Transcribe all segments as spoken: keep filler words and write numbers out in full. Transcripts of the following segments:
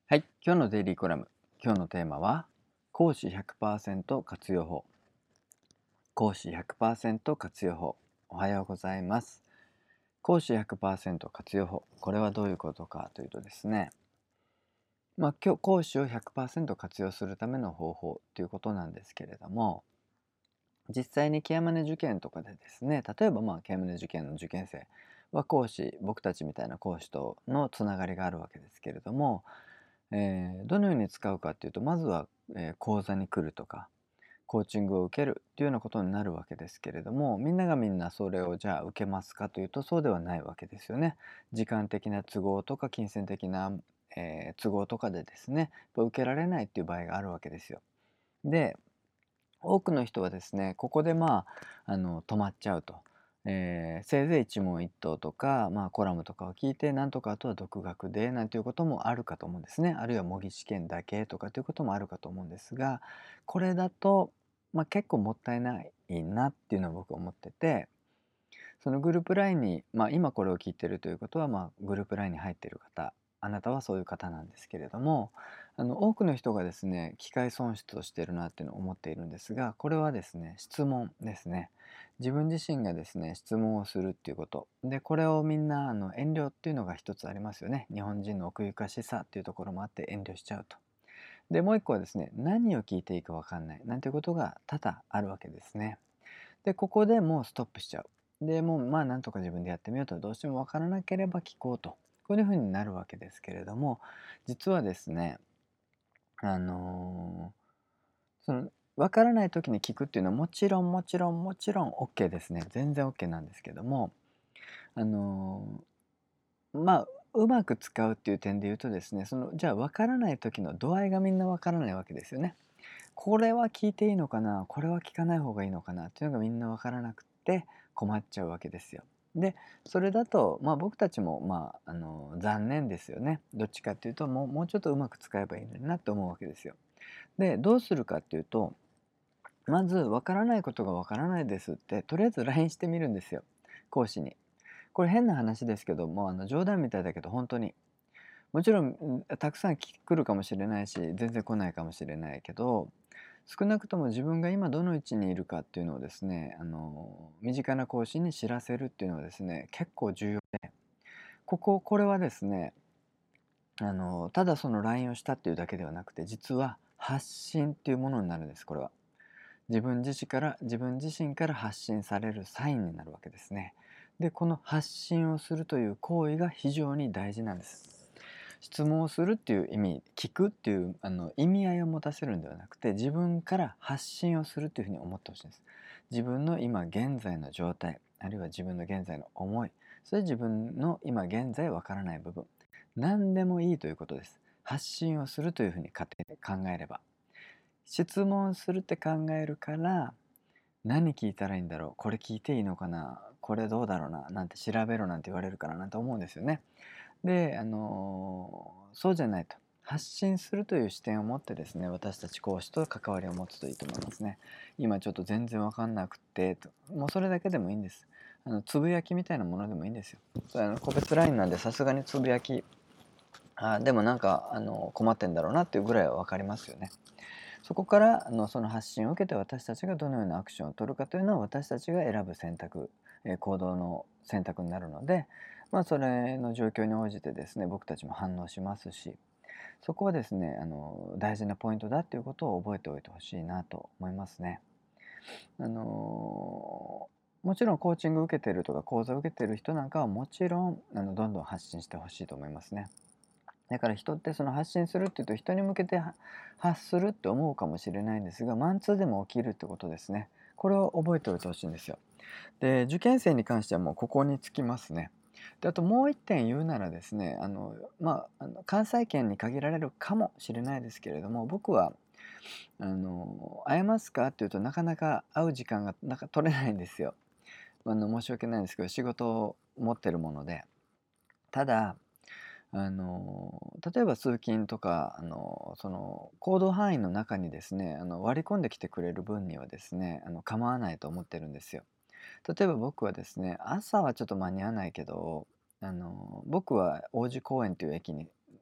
はい、今日のデイリーコラム。今日のテーマは講師ひゃくパーセント活用法。講師ひゃくパーセント活用法。おはようございます。講師ひゃくパーセント活用法。これはどういうことかというとですね、まあ、今日講師をひゃくパーセント活用するための方法ということなんですけれども、実際にケアマネ受験とかでですね、例えばまあケアマネ受験の受験生は講師、僕たちみたいな講師とのつながりがあるわけですけれども、えーどのように使うかっていうと、まずは、えー講座に来るとかコーチングを受けるっていうようなことになるわけですけれども、みんながみんなそれをじゃあ受けますかというと、そうではないわけですよね。時間的な都合とか金銭的な、えー都合とかでですね、やっぱ受けられないっていう場合があるわけですよ。で、多くの人はですね、ここでまあ、あの止まっちゃうと。えーせいぜい一問一答とか、まあ、コラムとかを聞いて、なんとかあとは独学でなんていうこともあるかと思うんですね。あるいは模擬試験だけとかということもあるかと思うんですが、これだと、まあ、結構もったいないなっていうのは僕は思ってて、そのグループラインに、まあ、今これを聞いてるということは、まあ、グループラインに入っている方、あなたはそういう方なんですけれども、あの多くの人がですね、機会損失をしているなっていうのを思っているんですが、これはですね、質問ですね。自分自身がですね、質問をするっていうこと。で、これをみんなあの遠慮っていうのが一つありますよね。日本人の奥ゆかしさっていうところもあって遠慮しちゃうと。で、もう一個はですね、何を聞いていいかわかんないなんていうことが多々あるわけですね。で、ここでもうストップしちゃう。で、もうまあなんとか自分でやってみようと、どうしてもわからなければ聞こうと。こういうふうになるわけですけれども、実はですね、あのーその、わからない時に聞くっていうのはもちろんもちろんもちろん OK ですね。全然 OK なんですけども、あのーまあ、うまく使うっていう点で言うとですね、その、じゃあわからない時の度合いがみんなわからないわけですよね。これは聞いていいのかな、これは聞かない方がいいのかなっていうのがみんな分からなくって困っちゃうわけですよ。で、それだと、まあ、僕たちも、まあ、あの残念ですよね。どっちかっていうともう、もうちょっとうまく使えばいいのになって思うわけですよ。で、どうするかっていうと、まず分からないことが分からないですってとりあえず ライン してみるんですよ、講師に。これ変な話ですけども、あの冗談みたいだけど本当に。もちろん、んたくさん来るかもしれないし、全然来ないかもしれないけど、少なくとも自分が今どの位置にいるかっていうのをですね、あの身近な講師に知らせるっていうのはですね、結構重要で、こここれはですね、あのただその ライン をしたっていうだけではなくて、実は発信っていうものになるんです。これは自分自身から自分自身から発信されるサインになるわけですね。で、この発信をするという行為が非常に大事なんです。質問をするっていう意味、聞くっていうあの意味合いを持たせるんではなくて、自分から発信をするというふうに思ってほしいんです。自分の今現在の状態、あるいは自分の現在の思い、それ自分の今現在わからない部分、何でもいいということです。発信をするというふうに勝手に考えれば。質問するって考えるから、何聞いたらいいんだろう、これ聞いていいのかな、これどうだろうな、なんて調べろなんて言われるからなんて思うんですよね。で、あのそうじゃないと。発信するという視点を持ってですね、私たち講師と関わりを持つといいと思いますね。今ちょっと全然わかんなくてと、もうそれだけでもいいんです。あのつぶやきみたいなものでもいいんですよ。それあの個別ラインなんで、さすがにつぶやき、あでもなんかあの困ってんだろうなっていうぐらいは分かりますよね。そこからあのその発信を受けて、私たちがどのようなアクションを取るかというのは私たちが選ぶ選択、えー行動の選択になるので、まあ、それの状況に応じてですね、僕たちも反応しますし、そこはですね、あの大事なポイントだということを覚えておいてほしいなと思いますね。あのもちろんコーチング受けてるとか講座を受けてる人なんかはもちろんあのどんどん発信してほしいと思いますね。だから人ってその発信するっていうと、人に向けては発するって思うかもしれないんですが、マンツーでも起きるってことですね。これを覚えておいてほしいんですよ。で、受験生に関してはもうここにつきますね。で、あともう一点言うならですね、あの、まあ、あの関西圏に限られるかもしれないですけれども、僕はあの会えますかっていうとなかなか会う時間がなんか取れないんですよ。あの申し訳ないんですけど、仕事を持ってるもので。ただあの例えば通勤とか、あのその行動範囲の中にですね、あの割り込んできてくれる分にはですね、あの構わないと思ってるんですよ。例えば僕はですね、朝はちょっと間に合わないけど、あの僕は王子公園という駅に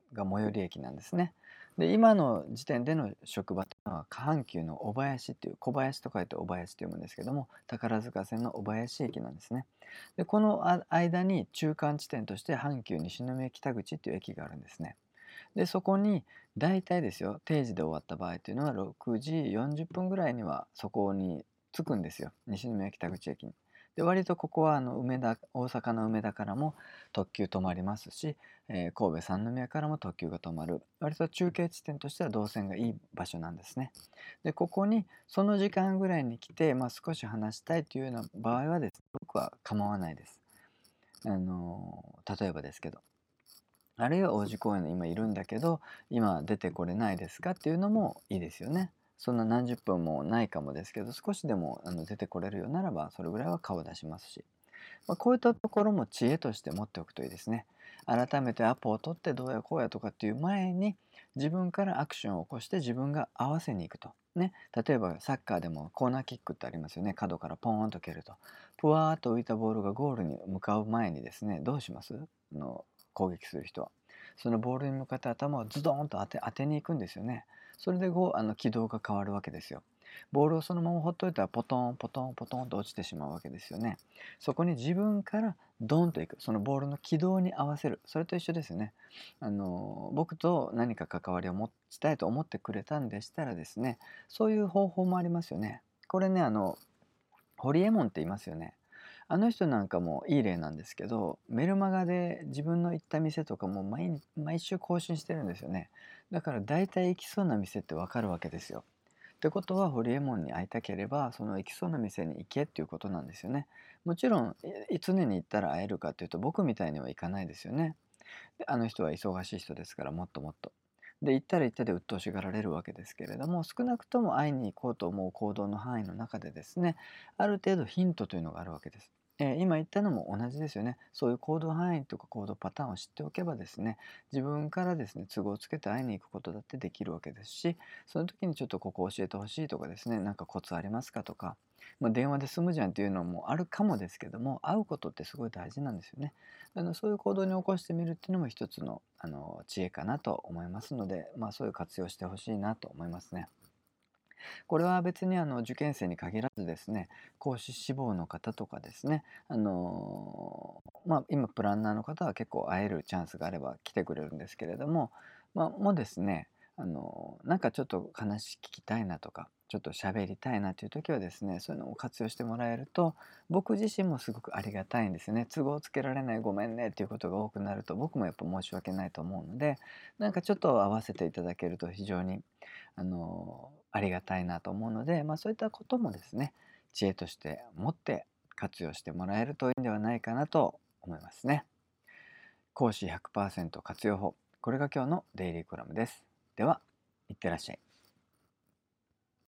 が最寄り駅なんですね。で、今の時点での職場というのは下阪急の小林っていう、小林と書いて小林と読むんですけども、宝塚線の小林駅なんですね。で、このあ間に中間地点として阪急西宮北口っていう駅があるんですね。で、そこに大体ですよ、定時で終わった場合というのはろくじよんじゅっぷんぐらいにはそこに着くんですよ、西宮北口駅に。で、割とここはあの梅田、大阪の梅田からも特急止まりますし、えー神戸三宮からも特急が止まる、割と中継地点としては動線がいい場所なんですね。で、ここにその時間ぐらいに来て、まあ、少し話したいというような場合はですね、僕は構わないです。あの例えばですけど。あるいは王子公園の今いるんだけど、今出てこれないですかっていうのもいいですよね。そんな何十分もないかもですけど、少しでもあの出てこれるようならば、それぐらいは顔を出しますし。まあ、こういったところも知恵として持っておくといいですね。改めてアポを取ってどうやこうやとかっていう前に、自分からアクションを起こして自分が合わせに行くと。ね、例えばサッカーでもコーナーキックってありますよね。角からポーンと蹴ると。ぷわーっと浮いたボールがゴールに向かう前にですね、どうします？あの攻撃する人は。そのボールに向かって頭をズドーンと当て当てに行くんですよね。それでゴーあの軌道が変わるわけですよ。ボールをそのままほっといたらポトンポトンポトンと落ちてしまうわけですよね。そこに自分からドンといく、そのボールの軌道に合わせる、それと一緒ですよね。あの僕と何か関わりを持ちたいと思ってくれたんでしたらですね、そういう方法もありますよね。これね、あのホリエモンって言いますよね。あの人なんかもいい例なんですけど、メルマガで自分の行った店とかも毎毎週更新してるんですよね。だから大体行きそうな店ってわかるわけですよ。ってことは、ホリエモンに会いたければその行きそうな店に行けっていうことなんですよね。もちろんい常に行ったら会えるかっていうと、僕みたいにはいかないですよね。で、あの人は忙しい人ですから、もっともっと。で、行ったら行ったで鬱陶しがられるわけですけれども、少なくとも会いに行こうと思う行動の範囲の中でですね、ある程度ヒントというのがあるわけです。えー今言ったのも同じですよね。そういう行動範囲とか行動パターンを知っておけばですね、自分からですね、都合をつけて会いに行くことだってできるわけですし、その時にちょっとここ教えてほしいとかですね、なんかコツありますかとか、まあ、電話で済むじゃんっていうのもあるかもですけども、会うことってすごい大事なんですよね。あのそういう行動に起こしてみるっていうのも一つの、あの知恵かなと思いますので、まあ、そういう活用してほしいなと思いますね。これは別にあの受験生に限らずですね、講師志望の方とかですね、あのまあ、今プランナーの方は結構会えるチャンスがあれば来てくれるんですけれども、まあ、もうですね、あのなんかちょっと話聞きたいなとか、ちょっと喋りたいなという時はですね、そういうのを活用してもらえると、僕自身もすごくありがたいんですよね。都合をつけられない、ごめんねっていうことが多くなると、僕もやっぱ申し訳ないと思うので、なんかちょっと合わせていただけると非常にあのありがたいなと思うので、まあ、そういったこともですね、知恵として持って活用してもらえるといいんではないかなと思いますね。講師ひゃくパーセント活用法、これが今日のデイリーコラムです。では、いってらっしゃい。